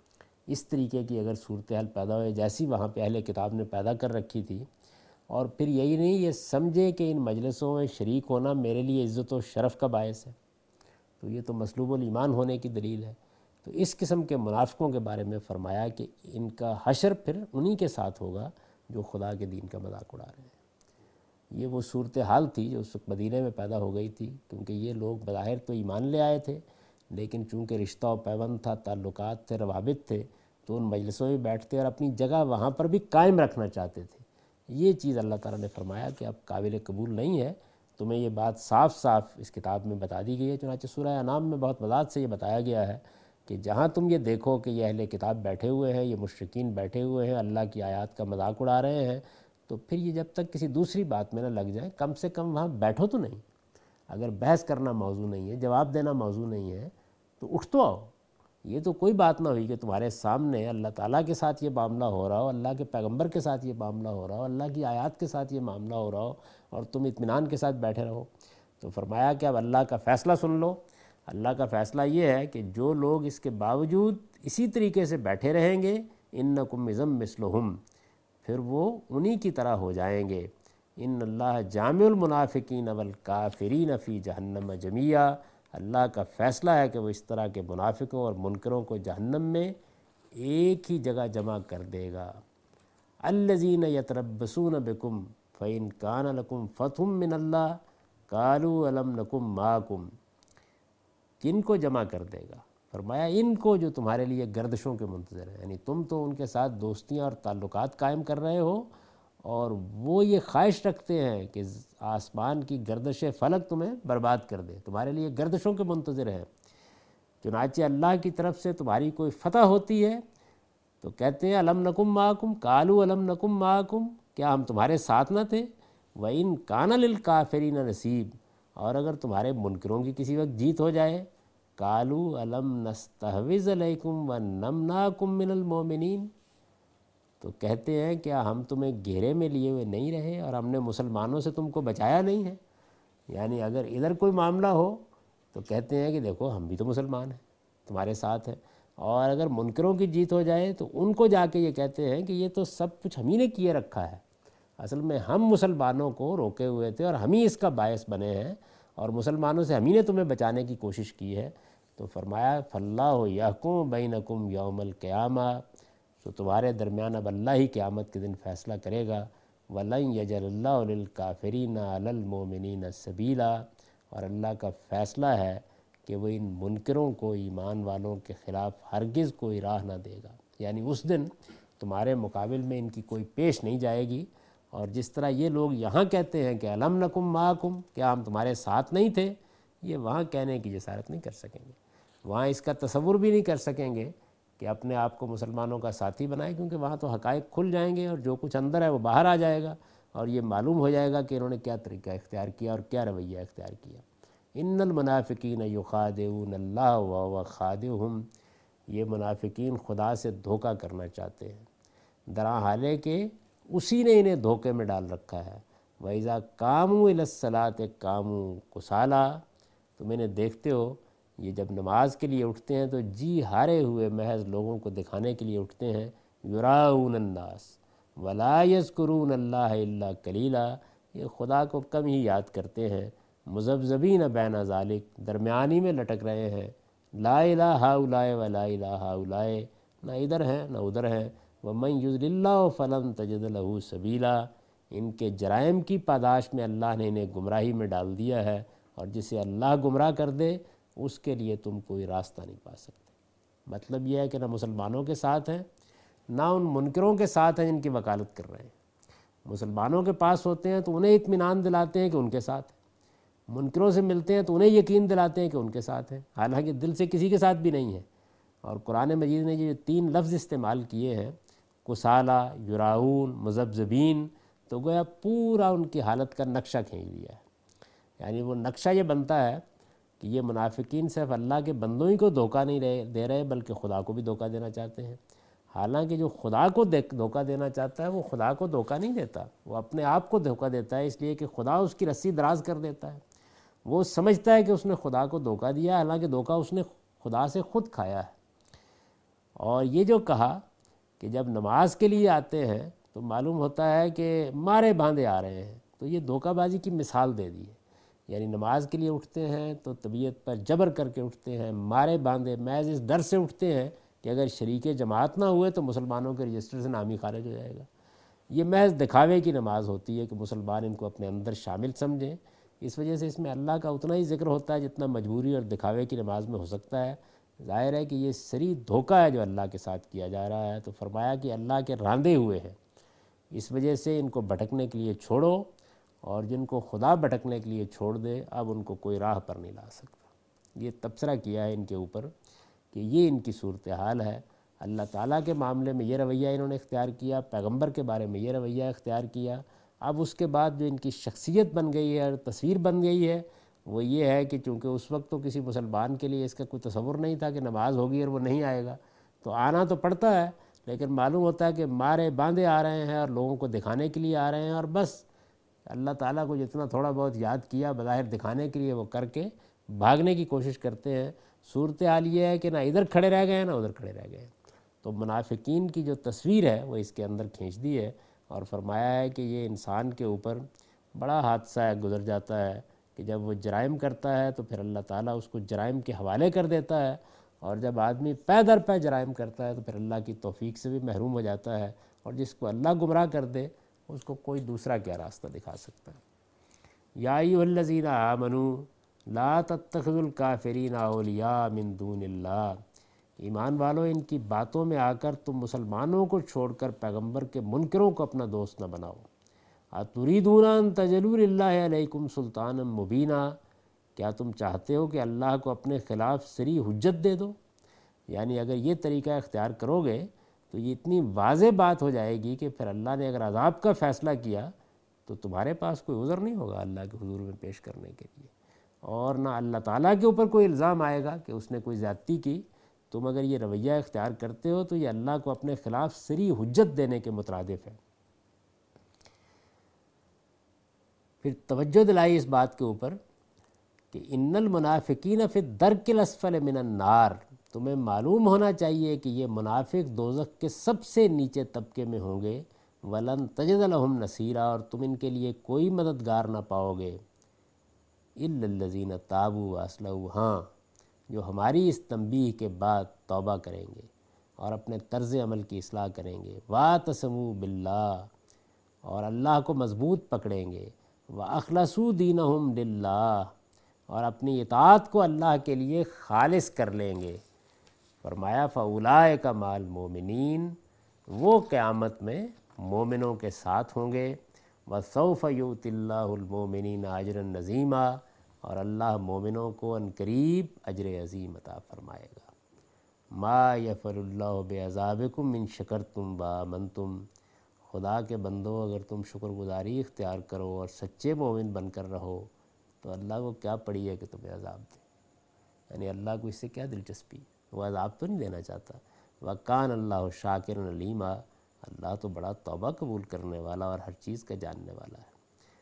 اس طریقے کی اگر صورتحال پیدا ہوئے جیسی وہاں پہ اہل کتاب نے پیدا کر رکھی تھی، اور پھر یہی نہیں یہ سمجھے کہ ان مجلسوں میں شریک ہونا میرے لیے عزت و شرف کا باعث ہے، تو یہ تو مسلوب الایمان ہونے کی دلیل ہے۔ تو اس قسم کے منافقوں کے بارے میں فرمایا کہ ان کا حشر پھر انہی کے ساتھ ہوگا جو خدا کے دین کا مذاق اڑا رہے ہیں۔ یہ وہ صورتحال تھی جو اس وقت مدینہ میں پیدا ہو گئی تھی، کیونکہ یہ لوگ بظاہر تو ایمان لے آئے تھے، لیکن چونکہ رشتہ و پیوند تھا، تعلقات تھے، روابط تھے، تو ان مجلسوں میں بیٹھتے اور اپنی جگہ وہاں پر بھی قائم رکھنا چاہتے تھے۔ یہ چیز اللہ تعالیٰ نے فرمایا کہ اب قابل قبول نہیں ہے، تمہیں یہ بات صاف صاف اس کتاب میں بتا دی گئی ہے۔ چنانچہ سورہ انعام میں بہت وضاحت سے یہ بتایا گیا ہے کہ جہاں تم یہ دیکھو کہ یہ اہل کتاب بیٹھے ہوئے ہیں، یہ مشرکین بیٹھے ہوئے ہیں، اللہ کی آیات کا مذاق اڑا رہے ہیں، تو پھر یہ جب تک کسی دوسری بات میں نہ لگ جائیں کم سے کم وہاں بیٹھو تو نہیں۔ اگر بحث کرنا موضوع نہیں ہے، جواب دینا موضوع نہیں ہے، تو اٹھ تو آؤ۔ یہ تو کوئی بات نہ ہوئی کہ تمہارے سامنے اللہ تعالیٰ کے ساتھ یہ معاملہ ہو رہا ہو، اللہ کے پیغمبر کے ساتھ یہ معاملہ ہو رہا ہو، اللہ کی آیات کے ساتھ یہ معاملہ ہو رہا ہو، اور تم اطمینان کے ساتھ بیٹھے رہو۔ تو فرمایا کہ اب اللہ کا فیصلہ سن لو۔ اللہ کا فیصلہ یہ ہے کہ جو لوگ اس کے باوجود اسی طریقے سے بیٹھے رہیں گے، انکم اذم مثلہم، پھر وہ انہی کی طرح ہو جائیں گے۔ ان اللہ جامع المنافقین والکافرین فی جہنم جمیعا، اللہ کا فیصلہ ہے کہ وہ اس طرح کے منافقوں اور منکروں کو جہنم میں ایک ہی جگہ جمع کر دے گا۔ الذین یتربصون بکم فإن کان لکم فتح من اللہ قالوا الم نکم معکم، کن کو جمع کر دے گا؟ فرمایا ان کو جو تمہارے لیے گردشوں کے منتظر ہیں، یعنی تم تو ان کے ساتھ دوستیاں اور تعلقات قائم کر رہے ہو، اور وہ یہ خواہش رکھتے ہیں کہ آسمان کی گردش فلک تمہیں برباد کر دے، تمہارے لیے گردشوں کے منتظر ہیں۔ چنانچہ اللہ کی طرف سے تمہاری کوئی فتح ہوتی ہے تو کہتے ہیں الم نکم معکم، قالوا الم نکم معکم، کیا ہم تمہارے ساتھ نہ تھے؟ وَإِن كَانَ لِلْكَافِرِينَ نصیب، اور اگر تمہارے منکروں کی کسی وقت جیت ہو جائے، قالوا الم نستحوذ علیکم ونمنعکم من المؤمنین، تو کہتے ہیں کیا ہم تمہیں گھیرے میں لیے ہوئے نہیں رہے اور ہم نے مسلمانوں سے تم کو بچایا نہیں ہے؟ یعنی اگر ادھر کوئی معاملہ ہو تو کہتے ہیں کہ دیکھو ہم بھی تو مسلمان ہیں، تمہارے ساتھ ہیں، اور اگر منکروں کی جیت ہو جائے تو ان کو جا کے یہ کہتے ہیں کہ یہ تو سب کچھ ہم ہی نے کیے رکھا ہے، اصل میں ہم مسلمانوں کو روکے ہوئے تھے اور ہم ہی اس کا باعث بنے ہیں، اور مسلمانوں سے ہم ہی نے تمہیں بچانے کی کوشش کی ہے۔ تو فرمایا فاللہ یحکم بینکم یوم القیامہ، تو تمہارے درمیان اب اللہ ہی قیامت کے دن فیصلہ کرے گا۔ وَلَن يَجْعَلَ اللَّهُ لِلْكَافِرِينَ عَلَى الْمُؤْمِنِينَ سَبِيلًا، اور اللہ کا فیصلہ ہے کہ وہ ان منکروں کو ایمان والوں کے خلاف ہرگز کوئی راہ نہ دے گا، یعنی اس دن تمہارے مقابل میں ان کی کوئی پیش نہیں جائے گی۔ اور جس طرح یہ لوگ یہاں کہتے ہیں کہ الم نکم معکم، کیا ہم تمہارے ساتھ نہیں تھے، یہ وہاں کہنے کی جسارت نہیں کر سکیں گے، وہاں اس کا تصور بھی نہیں کر سکیں گے کہ اپنے آپ کو مسلمانوں کا ساتھی بنائے، کیونکہ وہاں تو حقائق کھل جائیں گے اور جو کچھ اندر ہے وہ باہر آ جائے گا، اور یہ معلوم ہو جائے گا کہ انہوں نے کیا طریقہ اختیار کیا اور کیا رویہ اختیار کیا۔ ان المنافقین یخادعون اللہ وهو خادعهم، یہ منافقین خدا سے دھوکہ کرنا چاہتے ہیں، درا حالے کہ اسی نے انہیں دھوکے میں ڈال رکھا ہے۔ وَإِذَا قَامُوا إِلَى الصَّلَاةِ قَامُوا كُسَالَىٰ، تم انہیں دیکھتے ہو یہ جب نماز کے لیے اٹھتے ہیں تو جی ہارے ہوئے محض لوگوں کو دکھانے کے لیے اٹھتے ہیں۔ یراؤن الناس ولا یذکرون اللہ الا قلیلا، یہ خدا کو کم ہی یاد کرتے ہیں۔ مذبذبین بین ذالک، درمیانی میں لٹک رہے ہیں، لا الہ ہؤلاء ولا الہ ہؤلاء، نہ ادھر ہیں نہ ادھر ہیں۔ ومن یضلل اللہ فلن تجد لہ سبیلا، ان کے جرائم کی پاداش میں اللہ نے انہیں گمراہی میں ڈال دیا ہے، اور جسے اللہ گمراہ کر دے اس کے لیے تم کوئی راستہ نہیں پا سکتے۔ مطلب یہ ہے کہ نہ مسلمانوں کے ساتھ ہیں نہ ان منکروں کے ساتھ ہیں جن کی وکالت کر رہے ہیں۔ مسلمانوں کے پاس ہوتے ہیں تو انہیں اطمینان دلاتے ہیں کہ ان کے ساتھ ہیں، منکروں سے ملتے ہیں تو انہیں یقین دلاتے ہیں کہ ان کے ساتھ ہیں، حالانکہ دل سے کسی کے ساتھ بھی نہیں ہے۔ اور قرآن مجید نے یہ تین لفظ استعمال کیے ہیں، کسالہ، یراؤون، مذبذبین، تو گویا پورا ان کی حالت کا نقشہ کھینچ دیا ہے۔ یعنی وہ نقشہ یہ بنتا ہے کہ یہ منافقین صرف اللہ کے بندوں ہی کو دھوکہ نہیں رہے دے رہے بلکہ خدا کو بھی دھوکہ دینا چاہتے ہیں۔ حالانکہ جو خدا کو دھوکہ دینا چاہتا ہے وہ خدا کو دھوکہ نہیں دیتا، وہ اپنے آپ کو دھوکہ دیتا ہے، اس لیے کہ خدا اس کی رسی دراز کر دیتا ہے۔ وہ سمجھتا ہے کہ اس نے خدا کو دھوکہ دیا، حالانکہ دھوکہ اس نے خدا سے خود کھایا ہے۔ اور یہ جو کہا کہ جب نماز کے لیے آتے ہیں تو معلوم ہوتا ہے کہ مارے باندھے آ رہے ہیں، تو یہ دھوکہ بازی کی مثال دے دی ہے۔ یعنی نماز کے لیے اٹھتے ہیں تو طبیعت پر جبر کر کے اٹھتے ہیں، مارے باندھے، محض اس ڈر سے اٹھتے ہیں کہ اگر شریک جماعت نہ ہوئے تو مسلمانوں کے رجسٹر سے نام ہی خارج ہو جائے گا۔ یہ محض دکھاوے کی نماز ہوتی ہے کہ مسلمان ان کو اپنے اندر شامل سمجھیں، اس وجہ سے اس میں اللہ کا اتنا ہی ذکر ہوتا ہے جتنا مجبوری اور دکھاوے کی نماز میں ہو سکتا ہے۔ ظاہر ہے کہ یہ صریح دھوکہ ہے جو اللہ کے ساتھ کیا جا رہا ہے، تو فرمایا کہ اللہ کے راندے ہوئے ہیں، اس وجہ سے ان کو بھٹکنے کے لیے چھوڑو، اور جن کو خدا بھٹکنے کے لیے چھوڑ دے اب ان کو کوئی راہ پر نہیں لا سکتا۔ یہ تبصرہ کیا ہے ان کے اوپر کہ یہ ان کی صورتحال ہے۔ اللہ تعالیٰ کے معاملے میں یہ رویہ انہوں نے اختیار کیا، پیغمبر کے بارے میں یہ رویہ اختیار کیا۔ اب اس کے بعد جو ان کی شخصیت بن گئی ہے اور تصویر بن گئی ہے وہ یہ ہے کہ چونکہ اس وقت تو کسی مسلمان کے لیے اس کا کوئی تصور نہیں تھا کہ نماز ہوگی اور وہ نہیں آئے گا، تو آنا تو پڑتا ہے، لیکن معلوم ہوتا ہے کہ مارے باندھے آ رہے ہیں اور لوگوں کو دکھانے کے لیے آ رہے ہیں، اور بس اللہ تعالیٰ کو جتنا تھوڑا بہت یاد کیا بظاہر دکھانے کے لیے وہ کر کے بھاگنے کی کوشش کرتے ہیں۔ صورتحال یہ ہے کہ نہ ادھر کھڑے رہ گئے ہیں نہ ادھر کھڑے رہ گئے ہیں۔ تو منافقین کی جو تصویر ہے وہ اس کے اندر کھینچ دی ہے، اور فرمایا ہے کہ یہ انسان کے اوپر بڑا حادثہ ہے گزر جاتا ہے کہ جب وہ جرائم کرتا ہے تو پھر اللہ تعالیٰ اس کو جرائم کے حوالے کر دیتا ہے، اور جب آدمی پے در پے جرائم کرتا ہے تو پھر اللہ کی توفیق سے بھی محروم ہو جاتا ہے، اور جس کو اللہ گمراہ کر دے اس کو کوئی دوسرا کیا راستہ دکھا سکتا ہے۔ یا ایھا الذین آمنوا لا تتخذوا الکافرین اولیاء من دون اللہ، ایمان والو ان کی باتوں میں آ کر تم مسلمانوں کو چھوڑ کر پیغمبر کے منکروں کو اپنا دوست نہ بناؤ۔ اتریدون ان تجلوا للہ علیکم سلطانا مبینا، کیا تم چاہتے ہو کہ اللہ کو اپنے خلاف صریح حجت دے دو؟ یعنی اگر یہ طریقہ اختیار کرو گے تو یہ اتنی واضح بات ہو جائے گی کہ پھر اللہ نے اگر عذاب کا فیصلہ کیا تو تمہارے پاس کوئی عذر نہیں ہوگا اللہ کے حضور میں پیش کرنے کے لیے، اور نہ اللہ تعالیٰ کے اوپر کوئی الزام آئے گا کہ اس نے کوئی زیادتی کی۔ تم اگر یہ رویہ اختیار کرتے ہو تو یہ اللہ کو اپنے خلاف صریح حجت دینے کے مترادف ہے۔ پھر توجہ دلائی اس بات کے اوپر کہ ان المنافقین فی الدرک الاسفل من النار، تمہیں معلوم ہونا چاہیے کہ یہ منافق دوزخ کے سب سے نیچے طبقے میں ہوں گے۔ ولن تجد لہم نصیرا، اور تم ان کے لیے کوئی مددگار نہ پاؤ گے۔ الا الذین تابوا واصلحوا، ہاں جو ہماری اس تنبیہ کے بعد توبہ کریں گے اور اپنے طرز عمل کی اصلاح کریں گے، واعتصموا باللہ، اور اللہ کو مضبوط پکڑیں گے، واخلصوا دینہم للہ، اور اپنی اطاعت کو اللہ کے لیے خالص کر لیں گے۔ فرمایا فاولئک مع المؤمنین، وہ قیامت میں مومنوں کے ساتھ ہوں گے۔ وسوف یؤتی اللہ المؤمنین اجرا عظیما، اور اللہ مومنوں کو عنقریب اجر عظیم عطا فرمائے گا۔ ما یفعل اللہ بعذابکم ان شکرتم وآمنتم، خدا کے بندو اگر تم شکر گزاری اختیار کرو اور سچے مومن بن کر رہو تو اللہ کو کیا پڑی ہے کہ تمہیں عذاب دے، یعنی اللہ کو اس سے کیا دلچسپی، وہ عذاب تو نہیں دینا چاہتا۔ وَكَانَ اللَّهُ شَاكِرًا عَلِيمًا، اللہ تو بڑا توبہ قبول کرنے والا اور ہر چیز کا جاننے والا ہے۔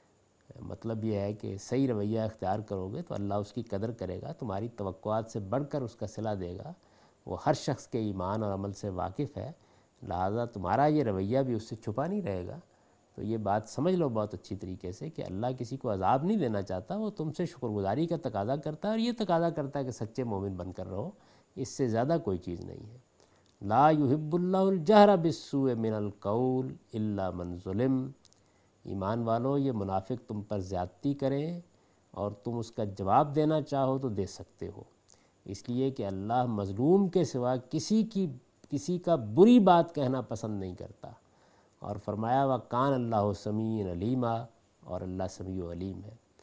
مطلب یہ ہے کہ صحیح رویہ اختیار کرو گے تو اللہ اس کی قدر کرے گا، تمہاری توقعات سے بڑھ کر اس کا صلہ دے گا۔ وہ ہر شخص کے ایمان اور عمل سے واقف ہے، لہٰذا تمہارا یہ رویہ بھی اس سے چھپا نہیں رہے گا۔ تو یہ بات سمجھ لو بہت اچھی طریقے سے کہ اللہ کسی کو عذاب نہیں دینا چاہتا، وہ تم سے شکر گزاری کا تقاضا کرتا ہے، اور یہ تقاضا کرتا ہے کہ سچے مومن بن کر رہو، اس سے زیادہ کوئی چیز نہیں ہے۔ لا یحب اللہ الجہر بالسوء من القول الا من ظلم، ایمان والو یہ منافق تم پر زیادتی کریں اور تم اس کا جواب دینا چاہو تو دے سکتے ہو، اس لیے کہ اللہ مظلوم کے سوا کسی کی کسی کا بری بات کہنا پسند نہیں کرتا۔ اور فرمایا وَكَانَ اللَّهُ سَمِيعًا عَلِيمًا، اور اللہ سمیع و علیم ہے۔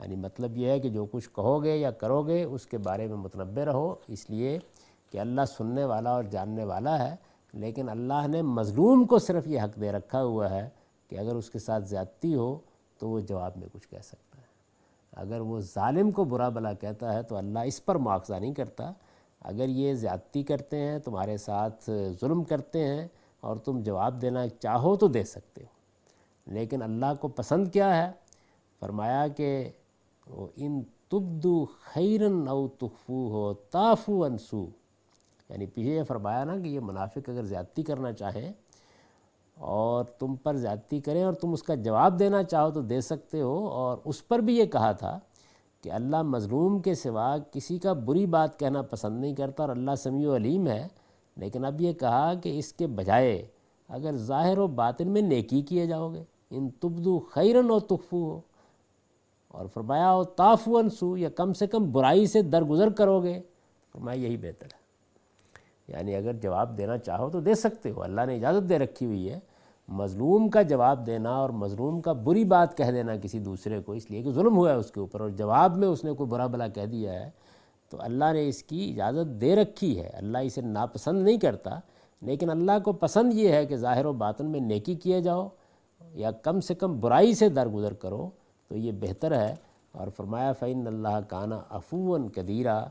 یعنی مطلب یہ ہے کہ جو کچھ کہو گے یا کرو گے اس کے بارے میں متنبع رہو، اس لیے کہ اللہ سننے والا اور جاننے والا ہے۔ لیکن اللہ نے مظلوم کو صرف یہ حق دے رکھا ہوا ہے کہ اگر اس کے ساتھ زیادتی ہو تو وہ جواب میں کچھ کہہ سکتا ہے۔ اگر وہ ظالم کو برا بلا کہتا ہے تو اللہ اس پر مواخذہ نہیں کرتا۔ اگر یہ زیادتی کرتے ہیں، تمہارے ساتھ ظلم کرتے ہیں اور تم جواب دینا چاہو تو دے سکتے ہو، لیکن اللہ کو پسند کیا ہے؟ فرمایا کہ ان تبدو خیرن او تخفو ہو تافو انسو، یعنی پیچھے یہ فرمایا نا کہ یہ منافق اگر زیادتی کرنا چاہیں اور تم پر زیادتی کریں اور تم اس کا جواب دینا چاہو تو دے سکتے ہو، اور اس پر بھی یہ کہا تھا کہ اللہ مظلوم کے سوا کسی کا بری بات کہنا پسند نہیں کرتا اور اللہ سمیع و علیم ہے۔ لیکن اب یہ کہا کہ اس کے بجائے اگر ظاہر و باطن میں نیکی کیے جاؤ گے، ان تبدو خیرن و تخفو ہو، اور فرمایا ہو تافو انسو، یا کم سے کم برائی سے درگزر کرو گے، فرمایا یہی بہتر ہے۔ یعنی اگر جواب دینا چاہو تو دے سکتے ہو، اللہ نے اجازت دے رکھی ہوئی ہے۔ مظلوم کا جواب دینا اور مظلوم کا بری بات کہہ دینا کسی دوسرے کو، اس لیے کہ ظلم ہوا ہے اس کے اوپر اور جواب میں اس نے کوئی برا بلا کہہ دیا ہے، تو اللہ نے اس کی اجازت دے رکھی ہے۔ اللہ اسے ناپسند نہیں کرتا، لیکن اللہ کو پسند یہ ہے کہ ظاہر و باطن میں نیکی کیے جاؤ یا کم سے کم برائی سے درگزر کرو، تو یہ بہتر ہے۔ اور فرمایا فَإِنَّ اللَّهَ كَانَ عَفُوًّا كَبِيرًا،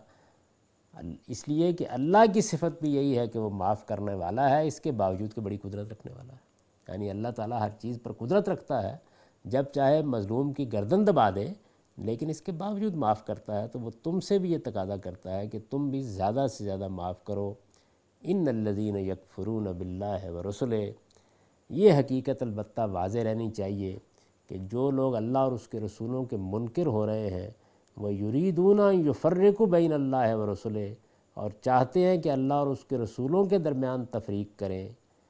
اس لیے کہ اللہ کی صفت بھی یہی ہے کہ وہ معاف کرنے والا ہے، اس کے باوجود کہ بڑی قدرت رکھنے والا ہے۔ یعنی اللہ تعالیٰ ہر چیز پر قدرت رکھتا ہے، جب چاہے مظلوم کی گردن دبا دے، لیکن اس کے باوجود معاف کرتا ہے، تو وہ تم سے بھی یہ تقاضا کرتا ہے کہ تم بھی زیادہ سے زیادہ معاف کرو۔ ان الذین یکفرون باللہ ورسلہ، یہ حقیقت البتہ واضح رہنی چاہیے کہ جو لوگ اللہ اور اس کے رسولوں کے منکر ہو رہے ہیں، وہ یریدون ان یفرقوا بین اللہ ورسلہ، اور چاہتے ہیں کہ اللہ اور اس کے رسولوں کے درمیان تفریق کریں،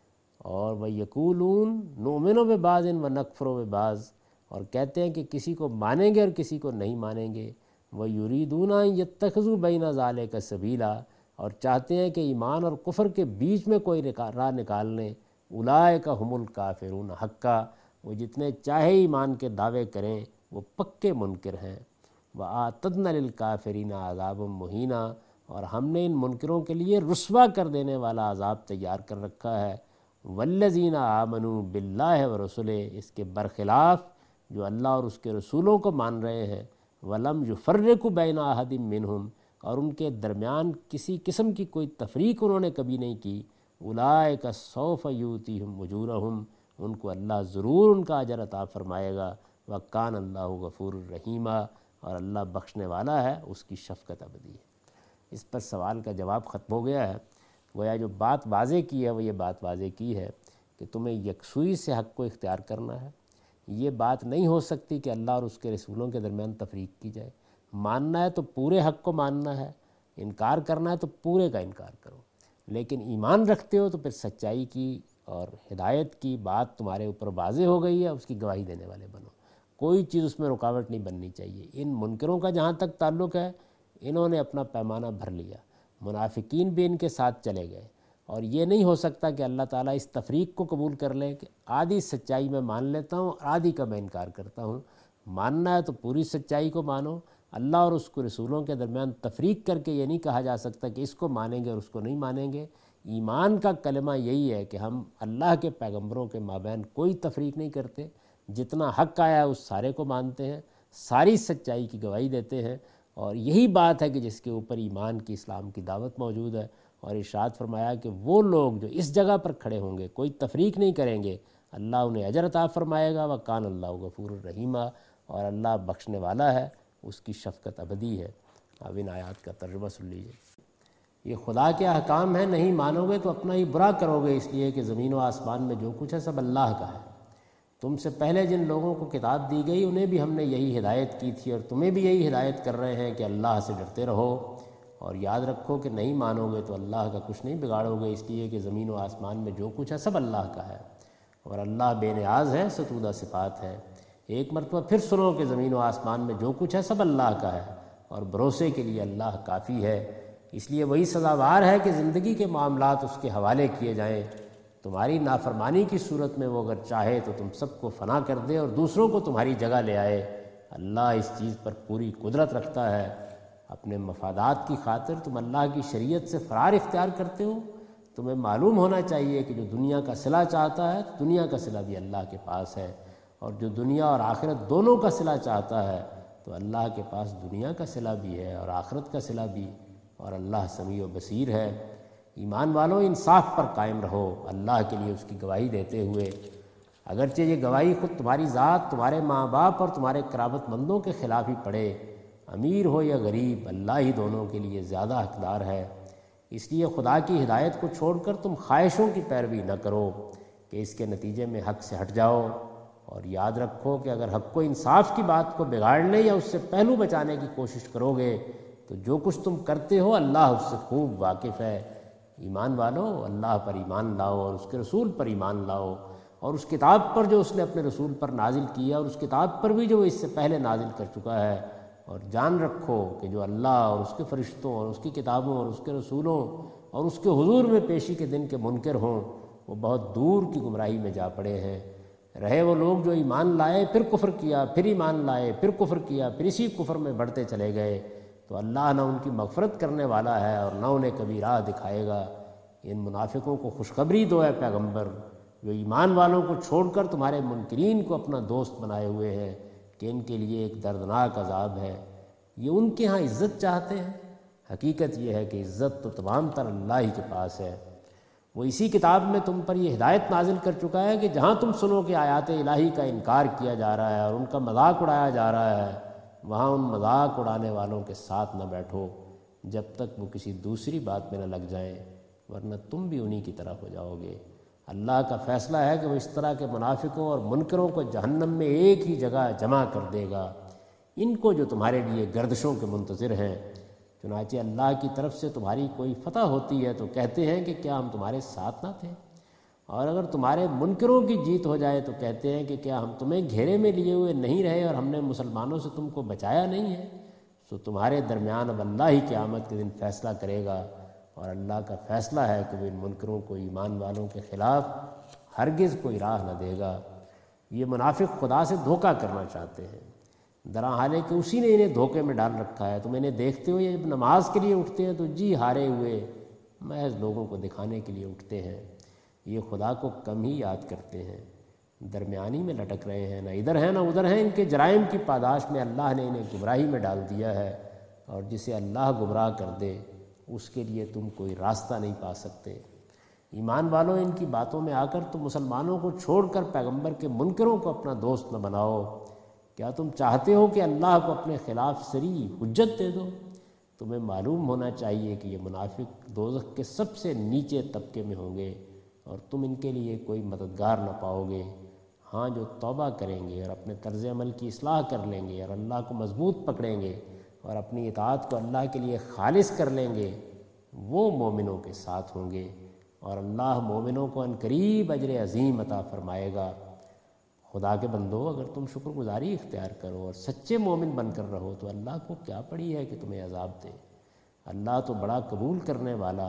اور وہ یقولون نؤمن ببعض ونکفر ببعض، اور کہتے ہیں کہ کسی کو مانیں گے اور کسی کو نہیں مانیں گے، وہ یریدون ان یتخذوا بین ذلک سبیلا، اور چاہتے ہیں کہ ایمان اور کفر کے بیچ میں کوئی راہ نکال لیں۔ اولئک هم الکافرون حقا، وہ جتنے چاہے ایمان کے دعوے کریں وہ پکے منکر ہیں۔ وَأَعْتَدْنَا لِلْكَافِرِينَ عَذَابًا مُّهِينًا، اور ہم نے ان منکروں کے لیے رسوا کر دینے والا عذاب تیار کر رکھا ہے۔ وَالَّذِينَ آمَنُوا بِاللَّهِ وَرُسُلِهِ، اس کے برخلاف جو اللہ اور اس کے رسولوں کو مان رہے ہیں، وَلَمْ يُفَرِّقُوا بَيْنَ أَحَدٍ مِّنْهُمْ، اور ان کے درمیان کسی قسم کی کوئی تفریق انہوں نے کبھی نہیں کی، أُولَٰئِكَ سَوْفَ يُؤْتِيهِمْ أُجُورَهُمْ، ان کو اللہ ضرور ان کا اجر عطا فرمائے گا۔ وَكَانَ اللَّهُ غَفُورًا رَحِيمًا، اور اللہ بخشنے والا ہے، اس کی شفقت ابدی ہے۔ اس پر سوال کا جواب ختم ہو گیا ہے۔ گویا جو بات واضح کی ہے وہ یہ بات واضح کی ہے کہ تمہیں یکسوئی سے حق کو اختیار کرنا ہے۔ یہ بات نہیں ہو سکتی کہ اللہ اور اس کے رسولوں کے درمیان تفریق کی جائے۔ ماننا ہے تو پورے حق کو ماننا ہے، انکار کرنا ہے تو پورے کا انکار کرو، لیکن ایمان رکھتے ہو تو پھر سچائی کی اور ہدایت کی بات تمہارے اوپر واضح ہو گئی ہے، اس کی گواہی دینے والے بنو، کوئی چیز اس میں رکاوٹ نہیں بننی چاہیے۔ ان منکروں کا جہاں تک تعلق ہے، انہوں نے اپنا پیمانہ بھر لیا، منافقین بھی ان کے ساتھ چلے گئے، اور یہ نہیں ہو سکتا کہ اللہ تعالیٰ اس تفریق کو قبول کر لے کہ آدھی سچائی میں مان لیتا ہوں آدھی کا میں انکار کرتا ہوں۔ ماننا ہے تو پوری سچائی کو مانو۔ اللہ اور اس کو رسولوں کے درمیان تفریق کر کے یہ نہیں کہا جا سکتا کہ اس کو مانیں گے اور اس کو نہیں مانیں گے۔ ایمان کا کلمہ یہی ہے کہ ہم اللہ کے پیغمبروں کے مابین کوئی تفریق نہیں کرتے، جتنا حق آیا ہے اس سارے کو مانتے ہیں، ساری سچائی کی گواہی دیتے ہیں، اور یہی بات ہے کہ جس کے اوپر ایمان کی اسلام کی دعوت موجود ہے۔ اور ارشاد فرمایا کہ وہ لوگ جو اس جگہ پر کھڑے ہوں گے، کوئی تفریق نہیں کریں گے، اللہ انہیں اجر عطا فرمائے گا۔ وَكَانَ اللَّهُ غَفُورًا رَحِيمًا، اور اللہ بخشنے والا ہے، اس کی شفقت ابدی ہے۔ اب ان آیات کا ترجمہ سن لیجیے۔ یہ خدا کے احکام ہیں، نہیں مانو گے تو اپنا ہی برا کرو گے، اس لیے کہ زمین و آسمان میں جو کچھ ہے سب اللہ کا ہے۔ تم سے پہلے جن لوگوں کو کتاب دی گئی انہیں بھی ہم نے یہی ہدایت کی تھی، اور تمہیں بھی یہی ہدایت کر رہے ہیں کہ اللہ سے ڈرتے رہو، اور یاد رکھو کہ نہیں مانو گے تو اللہ کا کچھ نہیں بگاڑو گے، اس لیے کہ زمین و آسمان میں جو کچھ ہے سب اللہ کا ہے، اور اللہ بے نیاز ہے، ستودہ صفات ہے۔ ایک مرتبہ پھر سنو کہ زمین و آسمان میں جو کچھ ہے سب اللہ کا ہے، اور بھروسے کے لیے اللہ کافی ہے، اس لیے وہی سزاوار ہے کہ زندگی کے معاملات اس کے حوالے کیے جائیں۔ تمہاری نافرمانی کی صورت میں وہ اگر چاہے تو تم سب کو فنا کر دے اور دوسروں کو تمہاری جگہ لے آئے، اللہ اس چیز پر پوری قدرت رکھتا ہے۔ اپنے مفادات کی خاطر تم اللہ کی شریعت سے فرار اختیار کرتے ہو۔ تمہیں معلوم ہونا چاہیے کہ جو دنیا کا صلہ چاہتا ہے، دنیا کا صلہ بھی اللہ کے پاس ہے، اور جو دنیا اور آخرت دونوں کا صلہ چاہتا ہے تو اللہ کے پاس دنیا کا صلہ بھی ہے اور آخرت کا صلہ بھی، اور اللہ سمیع و بصیر ہے۔ ایمان والوں، انصاف پر قائم رہو اللہ کے لیے اس کی گواہی دیتے ہوئے، اگرچہ یہ گواہی خود تمہاری ذات، تمہارے ماں باپ اور تمہارے قرابت مندوں کے خلاف ہی پڑے، امیر ہو یا غریب، اللہ ہی دونوں کے لیے زیادہ حقدار ہے۔ اس لیے خدا کی ہدایت کو چھوڑ کر تم خواہشوں کی پیروی نہ کرو کہ اس کے نتیجے میں حق سے ہٹ جاؤ، اور یاد رکھو کہ اگر حق و انصاف کی بات کو بگاڑنے یا اس سے پہلو بچانے کی کوشش کرو گے تو جو کچھ تم کرتے ہو اللہ اس سے خوب واقف ہے۔ ایمان والو، اللہ پر ایمان لاؤ اور اس کے رسول پر ایمان لاؤ، اور اس کتاب پر جو اس نے اپنے رسول پر نازل کیا، اور اس کتاب پر بھی جو اس سے پہلے نازل کر چکا ہے، اور جان رکھو کہ جو اللہ اور اس کے فرشتوں اور اس کی کتابوں اور اس کے رسولوں اور اس کے حضور میں پیشی کے دن کے منکر ہوں، وہ بہت دور کی گمراہی میں جا پڑے ہیں۔ رہے وہ لوگ جو ایمان لائے پھر کفر کیا، پھر ایمان لائے پھر کفر کیا، پھر اسی کفر میں بڑھتے چلے گئے، تو اللہ نہ ان کی مغفرت کرنے والا ہے اور نہ انہیں کبھی راہ دکھائے گا۔ ان منافقوں کو خوشخبری دو اے پیغمبر، جو ایمان والوں کو چھوڑ کر تمہارے منکرین کو اپنا دوست بنائے ہوئے ہیں، کہ ان کے لیے ایک دردناک عذاب ہے۔ یہ ان کے ہاں عزت چاہتے ہیں، حقیقت یہ ہے کہ عزت تو تمام تر اللہ ہی کے پاس ہے۔ وہ اسی کتاب میں تم پر یہ ہدایت نازل کر چکا ہے کہ جہاں تم سنو کہ آیات الہی کا انکار کیا جا رہا ہے اور ان کا مذاق اڑایا جا رہا ہے، وہاں ان مذاق اڑانے والوں کے ساتھ نہ بیٹھو جب تک وہ کسی دوسری بات میں نہ لگ جائیں، ورنہ تم بھی انہی کی طرح ہو جاؤ گے۔ اللہ کا فیصلہ ہے کہ وہ اس طرح کے منافقوں اور منکروں کو جہنم میں ایک ہی جگہ جمع کر دے گا، ان کو جو تمہارے لیے گردشوں کے منتظر ہیں۔ چنانچہ اللہ کی طرف سے تمہاری کوئی فتح ہوتی ہے تو کہتے ہیں کہ کیا ہم تمہارے ساتھ نہ تھے، اور اگر تمہارے منکروں کی جیت ہو جائے تو کہتے ہیں کہ کیا ہم تمہیں گھیرے میں لیے ہوئے نہیں رہے اور ہم نے مسلمانوں سے تم کو بچایا نہیں ہے۔ سو تمہارے درمیان اب اللہ ہی قیامت کے دن فیصلہ کرے گا، اور اللہ کا فیصلہ ہے کہ وہ ان منکروں کو ایمان والوں کے خلاف ہرگز کوئی راہ نہ دے گا۔ یہ منافق خدا سے دھوکہ کرنا چاہتے ہیں، درحال ہے کہ اسی نے انہیں دھوکے میں ڈال رکھا ہے۔ تم انہیں دیکھتے ہو یہ جب نماز کے لیے اٹھتے ہیں تو جی ہارے ہوئے محض لوگوں کو دکھانے کے لیے اٹھتے ہیں، یہ خدا کو کم ہی یاد کرتے ہیں، درمیانی میں لٹک رہے ہیں، نہ ادھر ہیں نہ ادھر ہیں۔ ان کے جرائم کی پاداش میں اللہ نے انہیں گمراہی میں ڈال دیا ہے، اور جسے اللہ گمراہ کر دے اس کے لیے تم کوئی راستہ نہیں پا سکتے۔ ایمان والوں، ان کی باتوں میں آ کر تم مسلمانوں کو چھوڑ کر پیغمبر کے منکروں کو اپنا دوست نہ بناؤ۔ کیا تم چاہتے ہو کہ اللہ کو اپنے خلاف صریح حجت دے دو؟ تمہیں معلوم ہونا چاہیے کہ یہ منافق دوزخ کے سب سے نیچے طبقے میں ہوں گے، اور تم ان کے لیے کوئی مددگار نہ پاؤ گے۔ ہاں، جو توبہ کریں گے اور اپنے طرز عمل کی اصلاح کر لیں گے اور اللہ کو مضبوط پکڑیں گے اور اپنی اطاعت کو اللہ کے لیے خالص کر لیں گے، وہ مومنوں کے ساتھ ہوں گے، اور اللہ مومنوں کو عنقریب اجر عظیم عطا فرمائے گا۔ خدا کے بندو، اگر تم شکر گزاری اختیار کرو اور سچے مومن بن کر رہو تو اللہ کو کیا پڑی ہے کہ تمہیں عذاب دے۔ اللہ تو بڑا قبول کرنے والا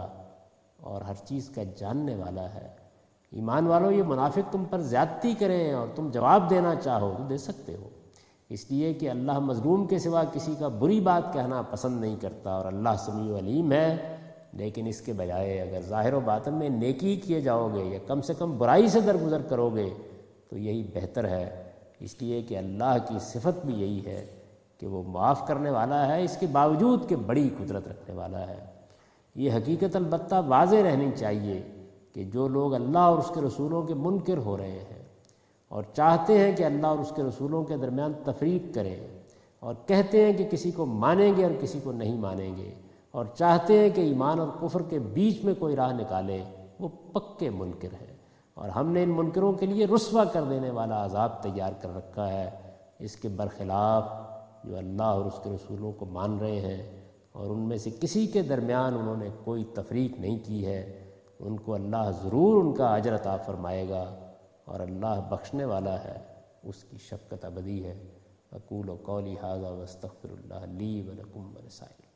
اور ہر چیز کا جاننے والا ہے۔ ایمان والو، یہ منافق تم پر زیادتی کریں اور تم جواب دینا چاہو تو دے سکتے ہو، اس لیے کہ اللہ مظلوم کے سوا کسی کا بری بات کہنا پسند نہیں کرتا، اور اللہ سمیع و علیم ہے۔ لیکن اس کے بجائے اگر ظاہر و باطن میں نیکی کیے جاؤ گے یا کم سے کم برائی سے درگزر کرو گے تو یہی بہتر ہے، اس لیے کہ اللہ کی صفت بھی یہی ہے کہ وہ معاف کرنے والا ہے، اس کے باوجود کہ بڑی قدرت رکھنے والا ہے۔ یہ حقیقت البتہ واضح رہنی چاہیے کہ جو لوگ اللہ اور اس کے رسولوں کے منکر ہو رہے ہیں اور چاہتے ہیں کہ اللہ اور اس کے رسولوں کے درمیان تفریق کریں، اور کہتے ہیں کہ کسی کو مانیں گے اور کسی کو نہیں مانیں گے، اور چاہتے ہیں کہ ایمان اور کفر کے بیچ میں کوئی راہ نکالے، وہ پکے منکر ہیں، اور ہم نے ان منکروں کے لیے رسوا کر دینے والا عذاب تیار کر رکھا ہے۔ اس کے برخلاف جو اللہ اور اس کے رسولوں کو مان رہے ہیں اور ان میں سے کسی کے درمیان انہوں نے کوئی تفریق نہیں کی ہے، ان کو اللہ ضرور ان کا اجر عطا فرمائے گا، اور اللہ بخشنے والا ہے، اس کی شفقت ابدی ہے۔ اقول قولی ھذا واستغفر اللہ لی ولکم ولسائر